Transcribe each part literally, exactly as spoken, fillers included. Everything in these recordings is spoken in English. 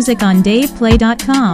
music on dave play dot com.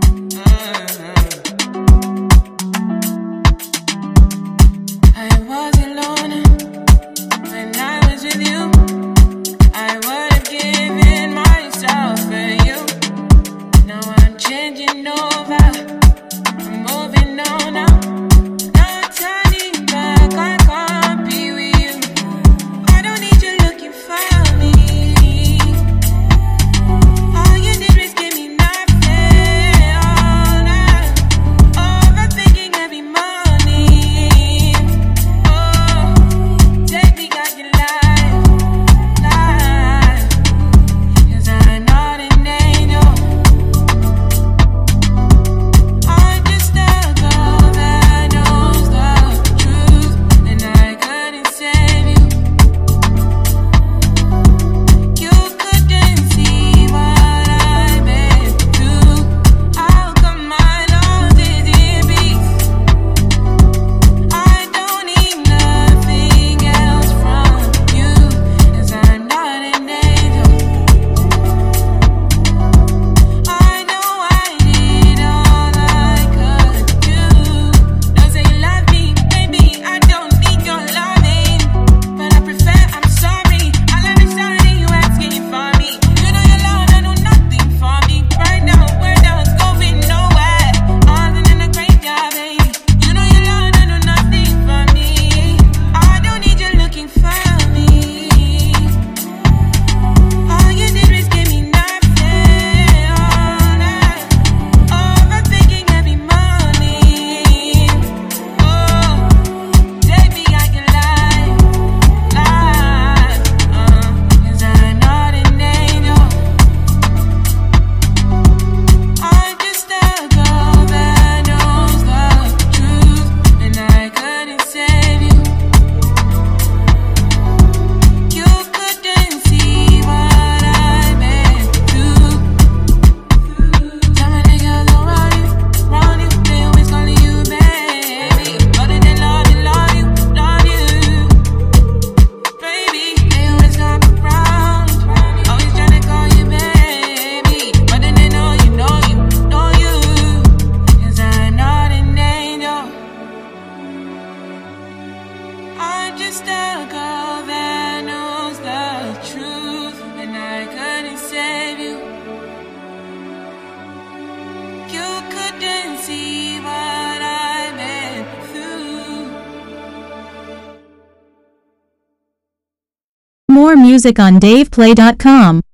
Just a girl that knows the truth, and I couldn't save you. You couldn't see what I went through. More music on dave play dot com.